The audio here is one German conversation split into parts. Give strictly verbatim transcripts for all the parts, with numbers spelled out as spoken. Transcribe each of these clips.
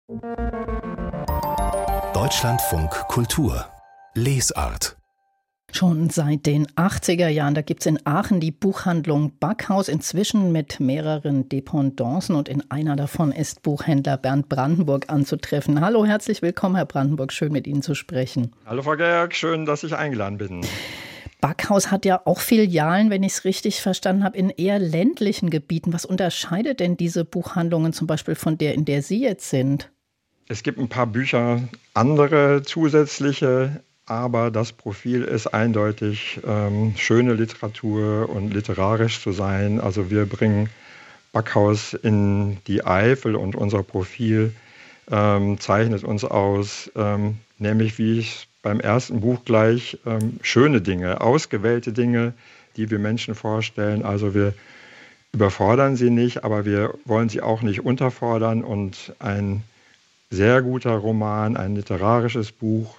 Deutschlandfunk Kultur Lesart. Schon seit den achtziger Jahren, da gibt es in Aachen die Buchhandlung Backhaus, inzwischen mit mehreren Dependancen, und in einer davon ist Buchhändler Bernd Brandenburg anzutreffen. Hallo, herzlich willkommen, Herr Brandenburg, schön mit Ihnen zu sprechen. Hallo Frau Georg, schön, dass ich eingeladen bin. Backhaus hat ja auch Filialen, wenn ich es richtig verstanden habe, in eher ländlichen Gebieten. Was unterscheidet denn diese Buchhandlungen zum Beispiel von der, in der Sie jetzt sind? Es gibt ein paar Bücher, andere zusätzliche, aber das Profil ist eindeutig, ähm, schöne Literatur und literarisch zu sein. Also wir bringen Backhaus in die Eifel und unser Profil ähm, zeichnet uns aus, ähm, nämlich wie ich beim ersten Buch gleich, ähm, schöne Dinge, ausgewählte Dinge, die wir Menschen vorstellen. Also wir überfordern sie nicht, aber wir wollen sie auch nicht unterfordern, und ein sehr guter Roman, ein literarisches Buch,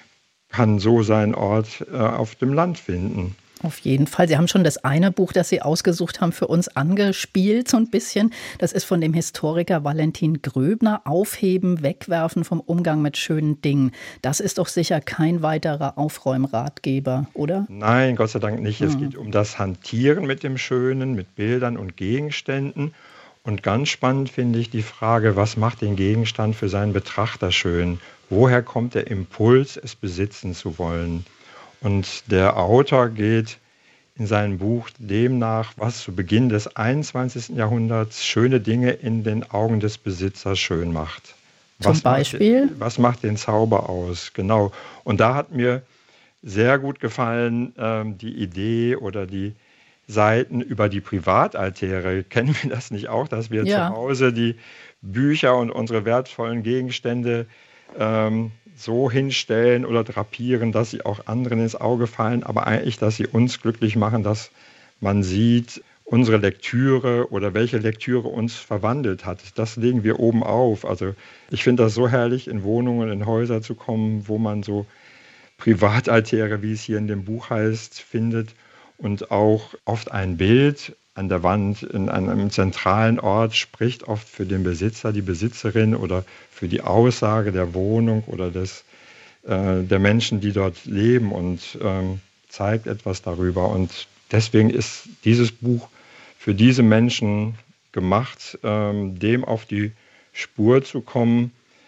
kann so seinen Ort äh, auf dem Land finden. Auf jeden Fall. Sie haben schon das eine Buch, das Sie ausgesucht haben, für uns angespielt so ein bisschen. Das ist von dem Historiker Valentin Gröbner, Aufheben, Wegwerfen vom Umgang mit schönen Dingen. Das ist doch sicher kein weiterer Aufräumratgeber, oder? Nein, Gott sei Dank nicht. Es Mhm. geht um das Hantieren mit dem Schönen, mit Bildern und Gegenständen. Und ganz spannend finde ich die Frage, was macht den Gegenstand für seinen Betrachter schön? Woher kommt der Impuls, es besitzen zu wollen? Und der Autor geht in seinem Buch dem nach, was zu Beginn des einundzwanzigsten Jahrhunderts schöne Dinge in den Augen des Besitzers schön macht. Zum Was Beispiel? Macht, was macht den Zauber aus? Genau. Und da hat mir sehr gut gefallen ähm, die Idee oder die Seiten über die Privataltäre. Kennen wir das nicht auch, dass wir Ja. zu Hause die Bücher und unsere wertvollen Gegenstände ähm, so hinstellen oder drapieren, dass sie auch anderen ins Auge fallen, aber eigentlich, dass sie uns glücklich machen, dass man sieht, unsere Lektüre oder welche Lektüre uns verwandelt hat. Das legen wir oben auf. Also ich finde das so herrlich, in Wohnungen, in Häuser zu kommen, wo man so Privataltäre, wie es hier in dem Buch heißt, findet, und auch oft ein Bild an der Wand in einem zentralen Ort spricht oft für den Besitzer, die Besitzerin, oder für die Aussage der Wohnung oder des, äh, der Menschen, die dort leben, und ähm, zeigt etwas darüber. Und deswegen ist dieses Buch für diese Menschen gemacht, ähm, dem auf die Spur zu kommen.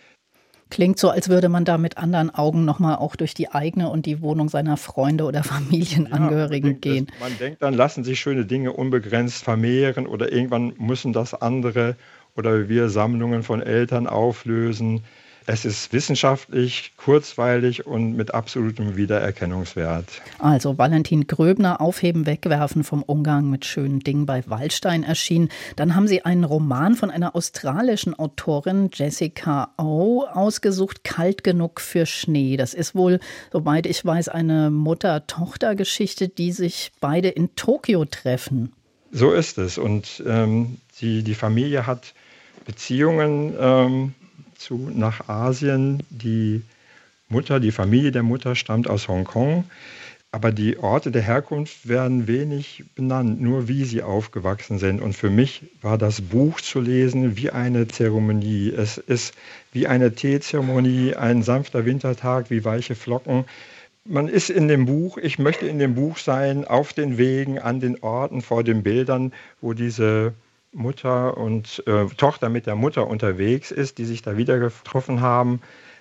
Klingt so, als würde man da mit anderen Augen nochmal auch durch die eigene und die Wohnung seiner Freunde oder Familienangehörigen Ja, man gehen. denkt, man denkt dann, lassen sich schöne Dinge unbegrenzt vermehren, oder irgendwann müssen das andere oder wir Sammlungen von Eltern auflösen. Es ist wissenschaftlich, kurzweilig und mit absolutem Wiedererkennungswert. Also Valentin Gröbner, Aufheben, Wegwerfen vom Umgang mit schönen Dingen, bei Waldstein erschienen. Dann haben Sie einen Roman von einer australischen Autorin, Jessica O, ausgesucht, Kalt genug für Schnee. Das ist wohl, soweit ich weiß, eine Mutter-Tochter-Geschichte, die sich beide in Tokio treffen. So ist es. Und ähm, die, die Familie hat Beziehungen ähm, zu, nach Asien. Die Mutter, die Familie der Mutter stammt aus Hongkong. Aber die Orte der Herkunft werden wenig benannt, nur wie sie aufgewachsen sind. Und für mich war das Buch zu lesen wie eine Zeremonie. Es ist wie eine Teezeremonie, ein sanfter Wintertag, wie weiche Flocken. Man ist in dem Buch, ich möchte in dem Buch sein, auf den Wegen, an den Orten, vor den Bildern, wo diese Mutter und äh, Tochter mit der Mutter unterwegs ist, die sich da wieder getroffen haben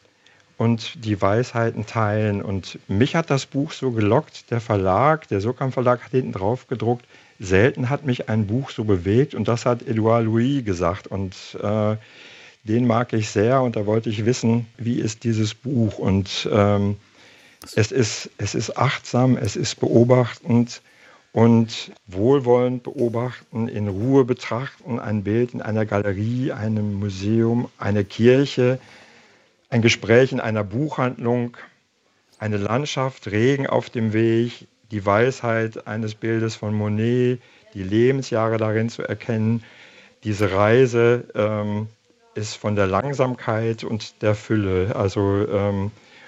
und die Weisheiten teilen. Und mich hat das Buch so gelockt. Der Verlag, der Sokam Verlag, hat hinten drauf gedruckt, selten hat mich ein Buch so bewegt, und das hat Edouard Louis gesagt, und äh, den mag ich sehr, und da wollte ich wissen, wie ist dieses Buch, und ähm, es ist, es ist achtsam, es ist beobachtend und wohlwollend beobachten, in Ruhe betrachten, ein Bild in einer Galerie, einem Museum, eine Kirche, ein Gespräch in einer Buchhandlung, eine Landschaft, Regen auf dem Weg, die Weisheit eines Bildes von Monet, die Lebensjahre darin zu erkennen. Diese Reise ähm, ist von der Langsamkeit und der Fülle, also ähm,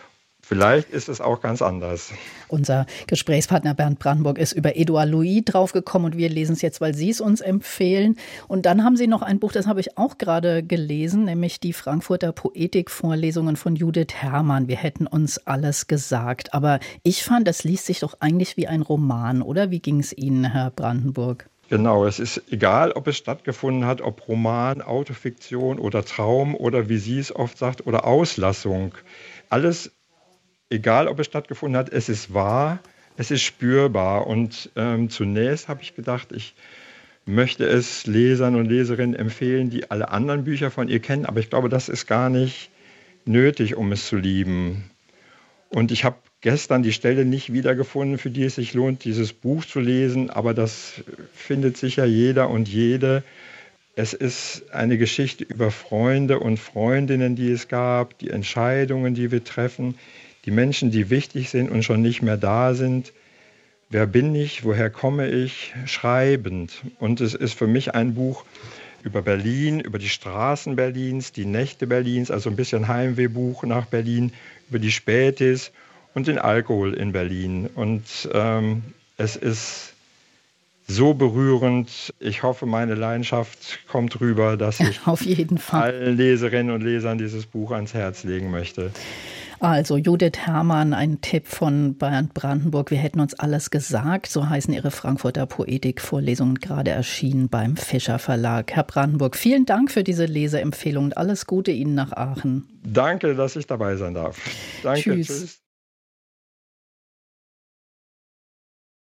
Vielleicht ist es auch ganz anders. Unser Gesprächspartner Bernd Brandenburg ist über Édouard Louis draufgekommen und wir lesen es jetzt, weil Sie es uns empfehlen. Und dann haben Sie noch ein Buch, das habe ich auch gerade gelesen, nämlich die Frankfurter Poetikvorlesungen von Judith Herrmann. Wir hätten uns alles gesagt. Aber ich fand, das liest sich doch eigentlich wie ein Roman, oder? Wie ging es Ihnen, Herr Brandenburg? Genau, es ist egal, ob es stattgefunden hat, ob Roman, Autofiktion oder Traum oder wie sie es oft sagt, oder Auslassung. Alles, egal ob es stattgefunden hat, es ist wahr, es ist spürbar. Und ähm, zunächst habe ich gedacht, ich möchte es Lesern und Leserinnen empfehlen, die alle anderen Bücher von ihr kennen. Aber ich glaube, das ist gar nicht nötig, um es zu lieben. Und ich habe gestern die Stelle nicht wiedergefunden, für die es sich lohnt, dieses Buch zu lesen. Aber das findet sicher jeder und jede. Es ist eine Geschichte über Freunde und Freundinnen, die es gab, die Entscheidungen, die wir treffen, die Menschen, die wichtig sind und schon nicht mehr da sind. Wer bin ich? Woher komme ich? Schreibend. Und es ist für mich ein Buch über Berlin, über die Straßen Berlins, die Nächte Berlins, also ein bisschen Heimwehbuch nach Berlin, über die Spätis und den Alkohol in Berlin. Und ähm, es ist so berührend. Ich hoffe, meine Leidenschaft kommt rüber, dass ich Auf jeden Fall. allen Leserinnen und Lesern dieses Buch ans Herz legen möchte. Also Judith Herrmann, ein Tipp von Bernd Brandenburg. Wir hätten uns alles gesagt. So heißen ihre Frankfurter Poetikvorlesungen, gerade erschienen beim Fischer Verlag. Herr Brandenburg, vielen Dank für diese Leseempfehlung und alles Gute Ihnen nach Aachen. Danke, dass ich dabei sein darf. Danke, Tschüss. Tschüss.